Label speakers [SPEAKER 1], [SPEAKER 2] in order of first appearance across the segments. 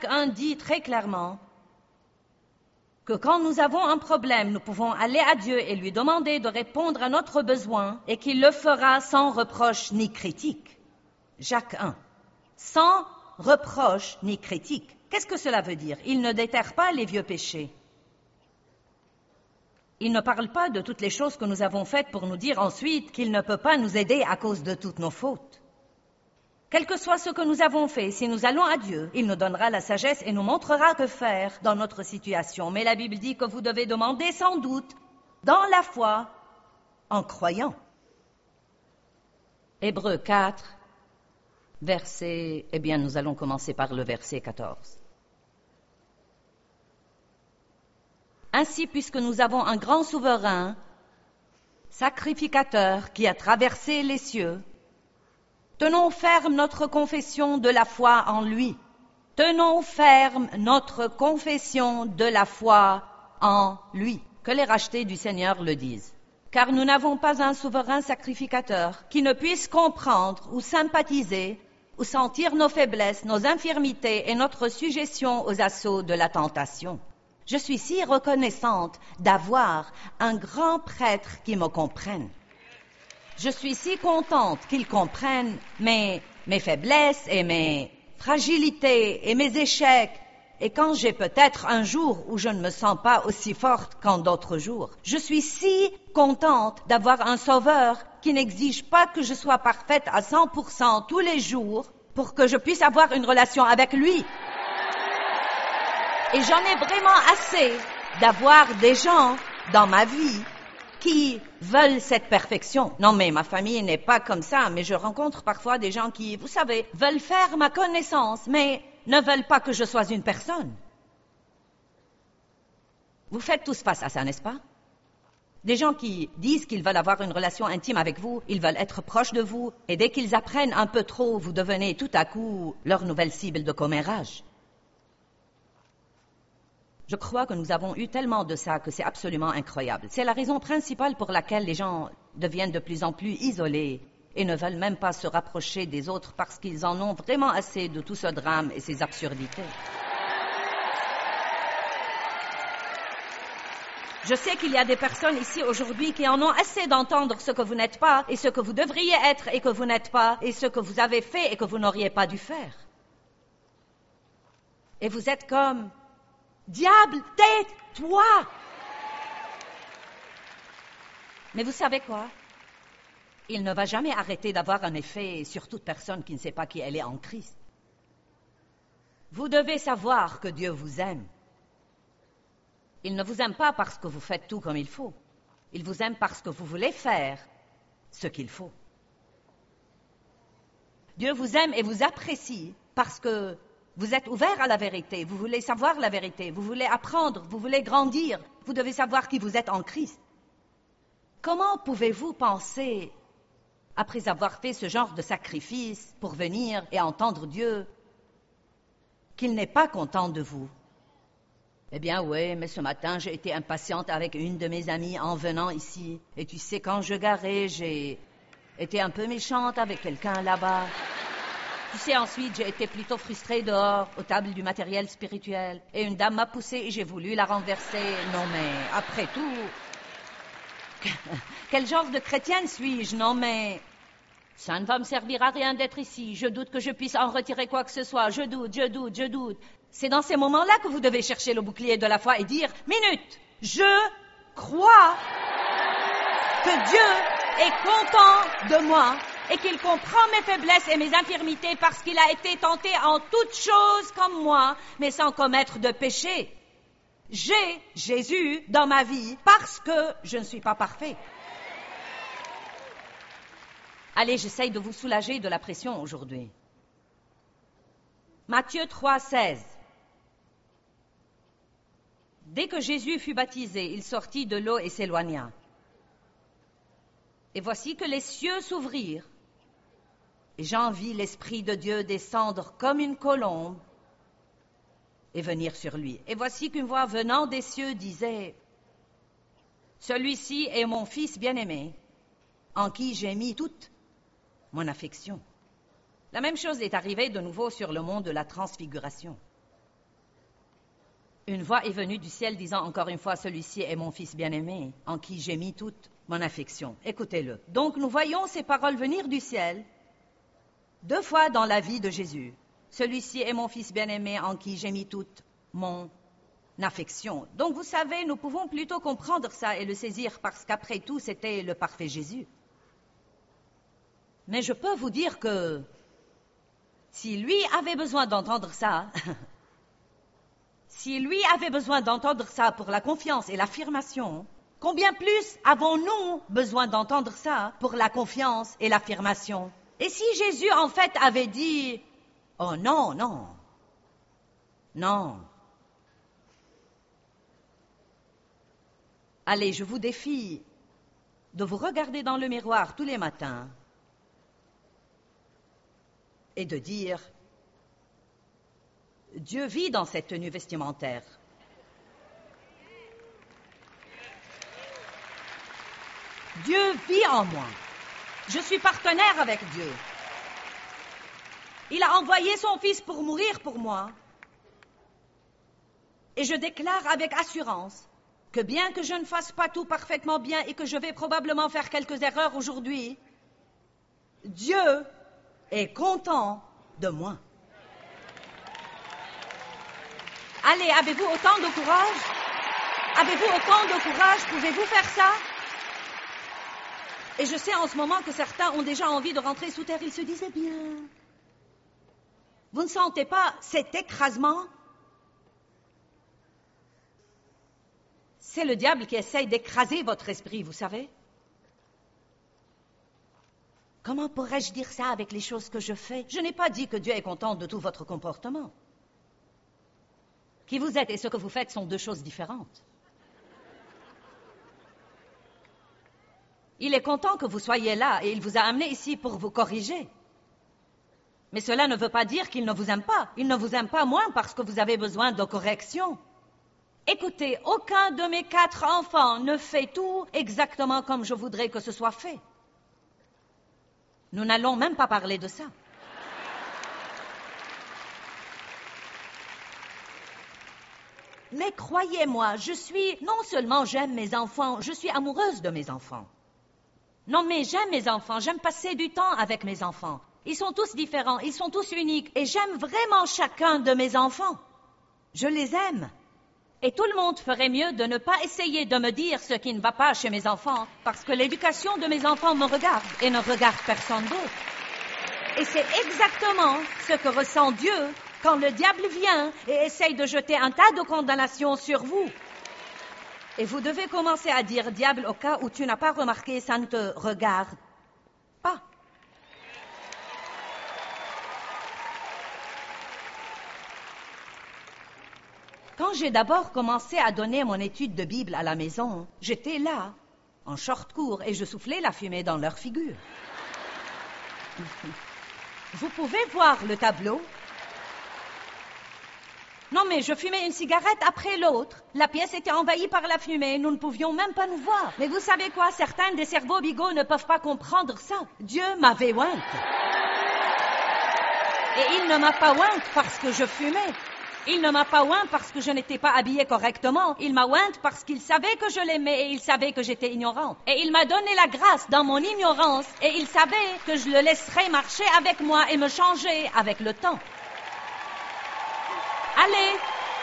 [SPEAKER 1] Jacques 1 dit très clairement que quand nous avons un problème, nous pouvons aller à Dieu et lui demander de répondre à notre besoin et qu'il le fera sans reproche ni critique. Jacques 1. Sans reproche ni critique. Qu'est-ce que cela veut dire? Il ne déterre pas les vieux péchés. Il ne parle pas de toutes les choses que nous avons faites pour nous dire ensuite qu'il ne peut pas nous aider à cause de toutes nos fautes. Quel que soit ce que nous avons fait, si nous allons à Dieu, il nous donnera la sagesse et nous montrera que faire dans notre situation. Mais la Bible dit que vous devez demander sans doute, dans la foi, en croyant. Hébreux 4, nous allons commencer par le verset 14. Ainsi, puisque nous avons un grand souverain, sacrificateur qui a traversé les cieux, tenons ferme notre confession de la foi en lui. Tenons ferme notre confession de la foi en lui. Que les rachetés du Seigneur le disent. Car nous n'avons pas un souverain sacrificateur qui ne puisse comprendre ou sympathiser ou sentir nos faiblesses, nos infirmités et notre sujétion aux assauts de la tentation. Je suis si reconnaissante d'avoir un grand prêtre qui me comprenne. Je suis si contente qu'il comprenne mes faiblesses et mes fragilités et mes échecs. Et quand j'ai peut-être un jour où je ne me sens pas aussi forte qu'en d'autres jours, je suis si contente d'avoir un sauveur qui n'exige pas que je sois parfaite à 100% tous les jours pour que je puisse avoir une relation avec lui. Et j'en ai vraiment assez d'avoir des gens dans ma vie qui veulent cette perfection. Non, mais ma famille n'est pas comme ça, mais je rencontre parfois des gens qui, vous savez, veulent faire ma connaissance, mais ne veulent pas que je sois une personne. Vous faites tous face à ça, n'est-ce pas? Des gens qui disent qu'ils veulent avoir une relation intime avec vous, ils veulent être proches de vous, et dès qu'ils apprennent un peu trop, vous devenez tout à coup leur nouvelle cible de commérage. Je crois que nous avons eu tellement de ça que c'est absolument incroyable. C'est la raison principale pour laquelle les gens deviennent de plus en plus isolés et ne veulent même pas se rapprocher des autres parce qu'ils en ont vraiment assez de tout ce drame et ces absurdités. Je sais qu'il y a des personnes ici aujourd'hui qui en ont assez d'entendre ce que vous n'êtes pas et ce que vous devriez être et que vous n'êtes pas et ce que vous avez fait et que vous n'auriez pas dû faire. Et vous êtes comme... Diable, tais-toi! Mais vous savez quoi? Il ne va jamais arrêter d'avoir un effet sur toute personne qui ne sait pas qui elle est en Christ. Vous devez savoir que Dieu vous aime. Il ne vous aime pas parce que vous faites tout comme il faut. Il vous aime parce que vous voulez faire ce qu'il faut. Dieu vous aime et vous apprécie parce que vous êtes ouvert à la vérité, vous voulez savoir la vérité, vous voulez apprendre, vous voulez grandir, vous devez savoir qui vous êtes en Christ. Comment pouvez-vous penser, après avoir fait ce genre de sacrifice pour venir et entendre Dieu, qu'il n'est pas content de vous? Eh bien oui, mais ce matin j'ai été impatiente avec une de mes amies en venant ici. Et tu sais, quand je garais, j'ai été un peu méchante avec quelqu'un là-bas. Tu sais, ensuite, j'ai été plutôt frustrée dehors, aux tables du matériel spirituel. Et une dame m'a poussée et j'ai voulu la renverser. Non, mais après tout... Quel genre de chrétienne suis-je? Non, mais... Ça ne va me servir à rien d'être ici. Je doute que je puisse en retirer quoi que ce soit. Je doute. C'est dans ces moments-là que vous devez chercher le bouclier de la foi et dire... Minute! Je crois que Dieu est content de moi et qu'il comprend mes faiblesses et mes infirmités parce qu'il a été tenté en toutes choses comme moi, mais sans commettre de péché. J'ai Jésus dans ma vie parce que je ne suis pas parfait. Allez, j'essaye de vous soulager de la pression aujourd'hui. Matthieu 3, 16. Dès que Jésus fut baptisé, il sortit de l'eau et s'éloigna. Et voici que les cieux s'ouvrirent. Et Jean vit l'Esprit de Dieu descendre comme une colombe et venir sur lui. Et voici qu'une voix venant des cieux disait, « Celui-ci est mon Fils bien-aimé, en qui j'ai mis toute mon affection. » La même chose est arrivée de nouveau sur le mont de la Transfiguration. Une voix est venue du ciel disant encore une fois, celui-ci est mon fils bien-aimé, en qui j'ai mis toute mon affection. Écoutez-le. Donc nous voyons ces paroles venir du ciel 2 fois dans la vie de Jésus. Celui-ci est mon fils bien-aimé, en qui j'ai mis toute mon affection. Donc vous savez, nous pouvons plutôt comprendre ça et le saisir parce qu'après tout, c'était le parfait Jésus. Mais je peux vous dire que si lui avait besoin d'entendre ça, si lui avait besoin d'entendre ça pour la confiance et l'affirmation, combien plus avons-nous besoin d'entendre ça pour la confiance et l'affirmation? Et si Jésus, en fait, avait dit « Oh non, non, non ». Allez, je vous défie de vous regarder dans le miroir tous les matins et de dire « Dieu vit dans cette tenue vestimentaire. Dieu vit en moi. Je suis partenaire avec Dieu. Il a envoyé son Fils pour mourir pour moi. Et je déclare avec assurance que bien que je ne fasse pas tout parfaitement bien et que je vais probablement faire quelques erreurs aujourd'hui, Dieu est content de moi. Allez, avez-vous autant de courage? Avez-vous autant de courage? Pouvez-vous faire ça? Et je sais en ce moment que certains ont déjà envie de rentrer sous terre. Ils se disent, eh bien, vous ne sentez pas cet écrasement? C'est le diable qui essaye d'écraser votre esprit, vous savez. Comment pourrais-je dire ça avec les choses que je fais? Je n'ai pas dit que Dieu est content de tout votre comportement. Qui vous êtes et ce que vous faites sont 2 choses différentes. Il est content que vous soyez là et il vous a amené ici pour vous corriger. Mais cela ne veut pas dire qu'il ne vous aime pas. Il ne vous aime pas moins parce que vous avez besoin de correction. Écoutez, aucun de mes 4 enfants ne fait tout exactement comme je voudrais que ce soit fait. Nous n'allons même pas parler de ça. Mais croyez-moi, non seulement j'aime mes enfants, je suis amoureuse de mes enfants. Non, mais j'aime mes enfants, j'aime passer du temps avec mes enfants. Ils sont tous différents, ils sont tous uniques, et j'aime vraiment chacun de mes enfants. Je les aime. Et tout le monde ferait mieux de ne pas essayer de me dire ce qui ne va pas chez mes enfants, parce que l'éducation de mes enfants me regarde et ne regarde personne d'autre. Et c'est exactement ce que ressent Dieu quand le diable vient et essaye de jeter un tas de condamnations sur vous. Et vous devez commencer à dire, diable, au cas où tu n'as pas remarqué, ça ne te regarde pas. Quand j'ai d'abord commencé à donner mon étude de Bible à la maison, j'étais là, en short court, et je soufflais la fumée dans leur figure. Vous pouvez voir le tableau? Non, mais je fumais une cigarette après l'autre. La pièce était envahie par la fumée. Nous ne pouvions même pas nous voir. Mais vous savez quoi? Certains des cerveaux bigots ne peuvent pas comprendre ça. Dieu m'avait ointe. Et il ne m'a pas ointe parce que je fumais. Il ne m'a pas ointe parce que je n'étais pas habillée correctement. Il m'a ointe parce qu'il savait que je l'aimais et il savait que j'étais ignorante. Et il m'a donné la grâce dans mon ignorance et il savait que je le laisserais marcher avec moi et me changer avec le temps. Allez!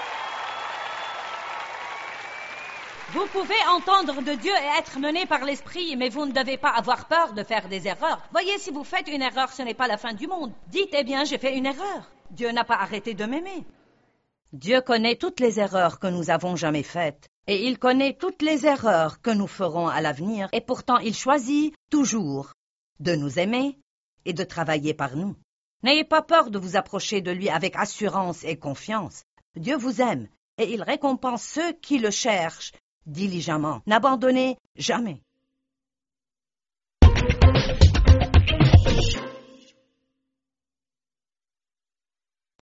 [SPEAKER 1] Vous pouvez entendre de Dieu et être mené par l'Esprit, mais vous ne devez pas avoir peur de faire des erreurs. Voyez, si vous faites une erreur, ce n'est pas la fin du monde. Dites, eh bien, j'ai fait une erreur. Dieu n'a pas arrêté de m'aimer. Dieu connaît toutes les erreurs que nous avons jamais faites, et il connaît toutes les erreurs que nous ferons à l'avenir, et pourtant il choisit toujours de nous aimer et de travailler par nous. N'ayez pas peur de vous approcher de lui avec assurance et confiance. Dieu vous aime et il récompense ceux qui le cherchent diligemment. N'abandonnez jamais.